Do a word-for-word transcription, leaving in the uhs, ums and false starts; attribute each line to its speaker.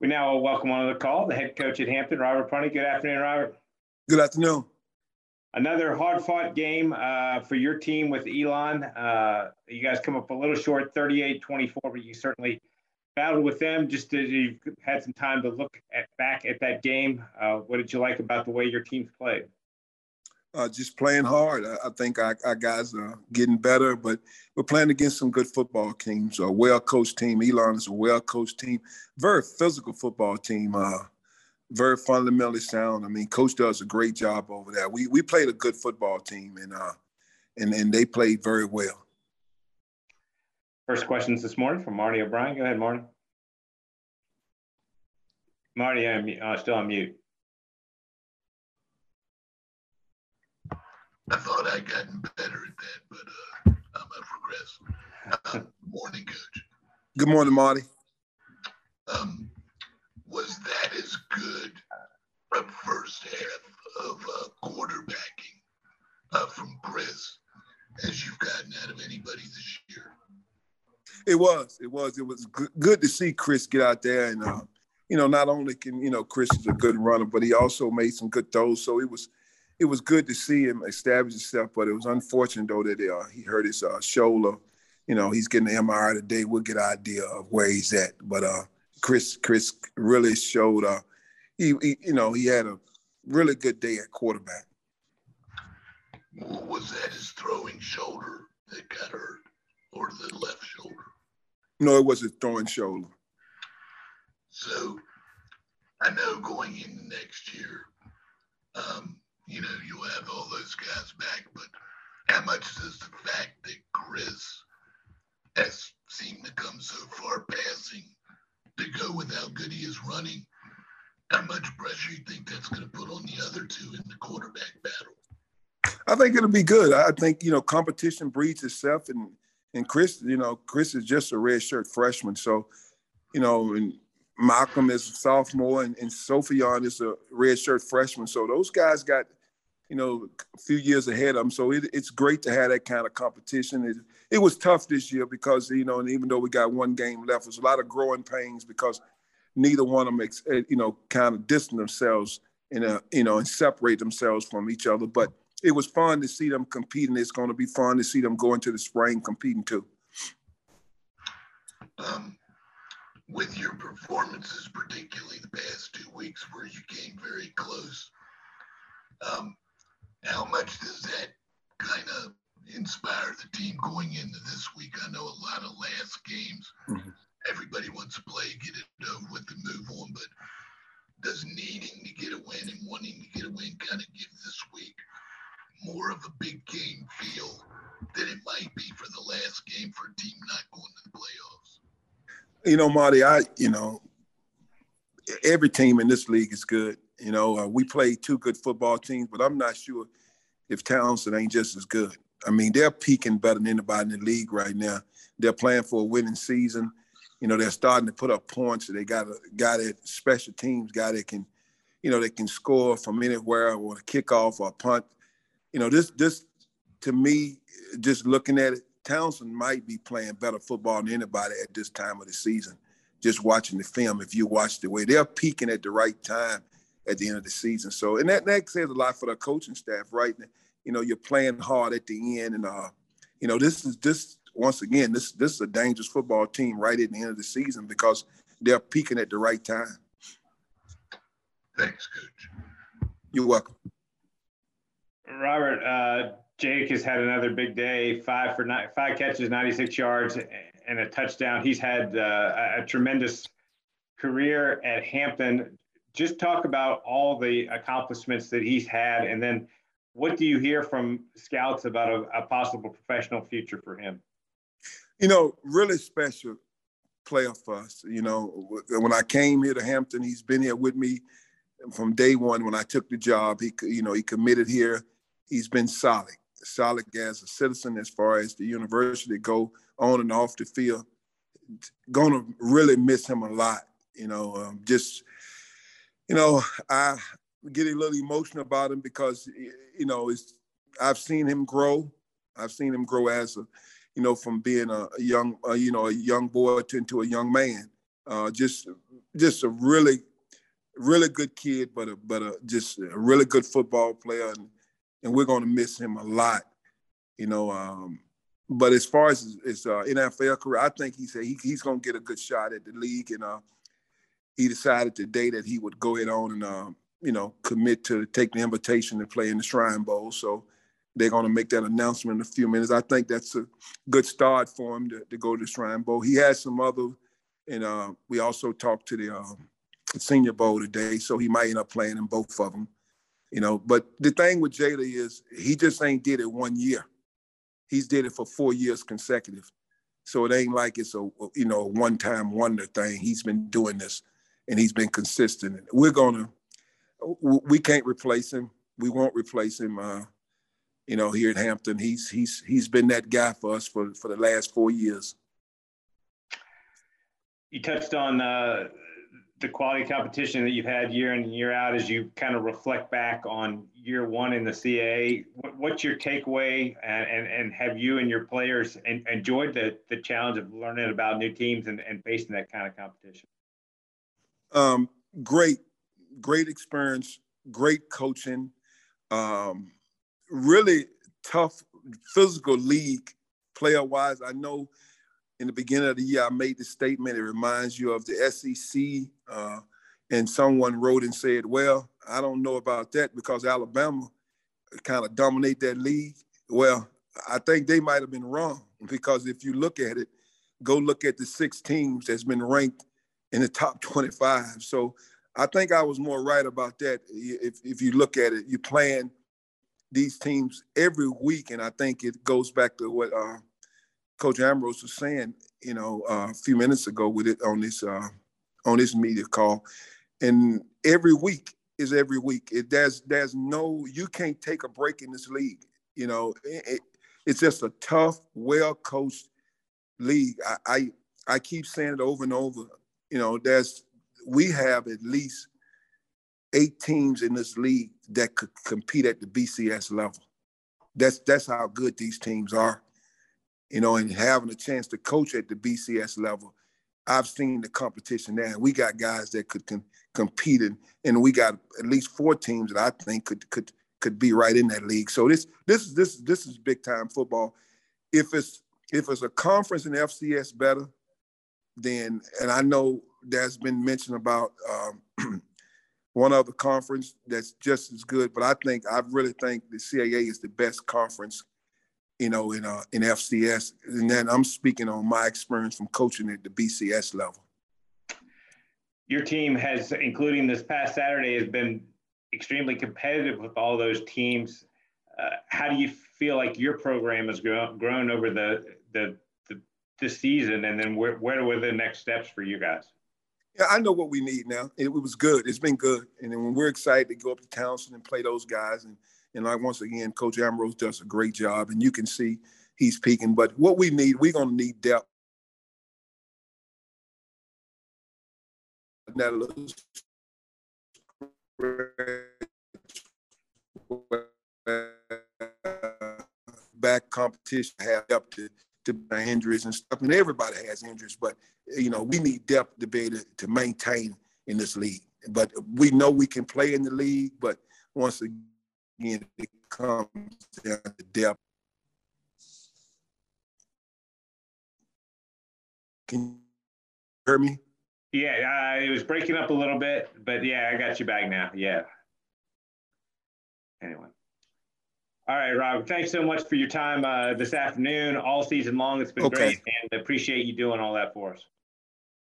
Speaker 1: We now welcome on the call the head coach at Hampton, Robert Prunty. Good afternoon, Robert.
Speaker 2: Good afternoon.
Speaker 1: Another hard-fought game uh, for your team with Elon. Uh, you guys come up a little short, thirty-eight twenty-four, but you certainly battled with them. Just as you've had some time to look at, back at that game, uh, what did you like about the way your team's played?
Speaker 2: Uh, just playing hard. I, I think our, our guys are getting better, but we're playing against some good football teams. A well-coached team. Elon is a well-coached team. Very physical football team. Uh, very fundamentally sound. I mean, Coach does a great job over there. We we played a good football team, and uh, and and they played very well.
Speaker 1: First questions this morning from Marty O'Brien. Go ahead, Marty. Marty, I'm uh, still on mute.
Speaker 3: I thought I'd gotten better at that, but uh, I'm a progress. Uh, morning, Coach.
Speaker 2: Good morning, Marty.
Speaker 3: Um, was that as good a first half of uh, quarterbacking uh, from Chris as you've gotten out of anybody this year?
Speaker 2: It was. It was. It was good, good to see Chris get out there, and uh, you know, not only can you know Chris is a good runner, but he also made some good throws. So it was, it was good to see him establish himself. But it was unfortunate though that uh, he hurt his uh, shoulder. You know, he's getting the M R I today. We'll get an idea of where he's at. But uh, Chris, Chris really showed. Uh, he, he, you know, he had a really good day at quarterback.
Speaker 3: Was that his throwing shoulder that got hurt, or the left shoulder?
Speaker 2: No, it was his throwing shoulder.
Speaker 3: So I know going in next year, um, you know, you'll have all those guys back, but how much does the fact that Chris has seemed to come so far passing to go with how good he is running, how much pressure you think that's going to put on the other two in the quarterback battle?
Speaker 2: I think it'll be good. I think, you know, competition breeds itself, and and Chris, you know, Chris is just a redshirt freshman. So, you know, and Malcolm is a sophomore, and, and Sophion is a redshirt freshman. So those guys got, you know, a few years ahead of them. So it, it's great to have that kind of competition. It, it was tough this year because, you know, and even though we got one game left, there's a lot of growing pains because neither one of them, you know, kind of distance themselves and, uh, you know, and separate themselves from each other. But it was fun to see them competing. It's going to be fun to see them go into the spring competing too.
Speaker 3: Um, with your performances, particularly the past two weeks where you came very close, um, how much does that kind of inspire the team going into this week? I know a lot of last games, mm-hmm. everybody wants to play, get it over with and move on, but does needing to get a win and wanting to get a win kind of give this week more of a big game feel than it might be for the last game for a team not going to the playoffs?
Speaker 2: You know, Marty, I, you know, every team in this league is good. You know, uh, we play two good football teams, but I'm not sure if Townsend ain't just as good. I mean, they're peaking better than anybody in the league right now. They're playing for a winning season. You know, they're starting to put up points. They got a guy that special teams guy that can, you know, that can score from anywhere or a kickoff or a punt. You know, this, this to me, just looking at it, Townsend might be playing better football than anybody at this time of the season. Just watching the film, if you watch the way they're peaking at the right time at the end of the season. So, and that, that says a lot for the coaching staff, right? You know, you're playing hard at the end, and uh, you know, this is this once again, this this is a dangerous football team right at the end of the season because they're peaking at the right time.
Speaker 3: Thanks, Coach.
Speaker 2: You're welcome.
Speaker 1: Robert, uh, Jake has had another big day, five for nine, five catches, ninety-six yards, and a touchdown. He's had uh, a tremendous career at Hampton. Just talk about all the accomplishments that he's had, and then what do you hear from scouts about a, a possible professional future for him?
Speaker 2: You know, really special player for us. You know, when I came here to Hampton, he's been here with me from day one when I took the job. He, you know, he committed here. He's been solid, solid as a citizen as far as the university go on and off the field. Going to really miss him a lot. You know, um, just, you know, I get a little emotional about him because, you know, it's, I've seen him grow. I've seen him grow as a, you know, from being a, a young, uh, you know, a young boy to into a young man. Uh, just just a really really good kid, but a but a just a really good football player, and, and we're going to miss him a lot. You know, um, but as far as his uh, N F L career, I think he said he, he's going to get a good shot at the league, and uh, he decided today that he would go ahead on and uh, you know commit to take the invitation to play in the Shrine Bowl. So they're going to make that announcement in a few minutes. I think that's a good start for him to, to go to the Shrine Bowl. He has some other, and uh, we also talked to the um, Senior Bowl today, so he might end up playing in both of them. You know, but the thing with Jada is he just ain't did it one year. He's did it for four years consecutive. So it ain't like it's a, you know, a one-time wonder thing. He's been doing this, and he's been consistent. We're going to, we can't replace him. We won't replace him, uh, you know, here at Hampton. He's he's he's been that guy for us for, for the last four years.
Speaker 1: You touched on uh, the quality competition that you've had year in and year out as you kind of reflect back on year one in the C A A. What's your takeaway, and, and, and have you and your players enjoyed the, the challenge of learning about new teams and, and facing that kind of competition?
Speaker 2: Um, great, great experience, great coaching, um, really tough physical league player-wise. I know in the beginning of the year, I made the statement, it reminds you of the S E C, uh, and someone wrote and said, well, I don't know about that because Alabama kind of dominate that league. Well, I think they might have been wrong because if you look at it, go look at the six teams that's been ranked in the top twenty-five. So I think I was more right about that. If, if you look at it, you're playing these teams every week, and I think it goes back to what uh, – Coach Ambrose was saying, you know, uh, a few minutes ago with it on this uh, on this media call, and every week is every week. It, there's there's no you can't take a break in this league. You know, it, it, it's just a tough, well coached league. I, I I keep saying it over and over. You know, there's we have at least eight teams in this league that could compete at the B C S level. That's that's how good these teams are. You know, and having a chance to coach at the B C S level, I've seen the competition there. And we got guys that could com- compete, in, and we got at least four teams that I think could could could be right in that league. So this this is this this is big time football. If it's if it's a conference in F C S better, then and I know there's been mention about um, one other conference that's just as good, but I think I really think the C A A is the best conference. You know, in uh, in F C S, and then I'm speaking on my experience from coaching at the B C S level.
Speaker 1: Your team has, including this past Saturday, has been extremely competitive with all those teams. Uh, how do you feel like your program has grown, grown over the the, the this season, and then where where were the next steps for you guys?
Speaker 2: Yeah, I know what we need now. It, it was good. It's been good, and then when we're excited to go up to Townsend and play those guys and. And like once again, Coach Ambrose does a great job, and you can see he's peaking. But what we need, we're going to need depth. Back competition have depth to, to injuries and stuff, and everybody has injuries. But you know, we need depth to be able to, to maintain in this league. But we know we can play in the league. But once again. Again, it comes down to depth. Can you hear me?
Speaker 1: Yeah, uh, it was breaking up a little bit, but yeah, I got you back now. Yeah. Anyway. All right, Rob, thanks so much for your time uh, this afternoon, all season long. It's been okay. Great, and appreciate you doing all that for us.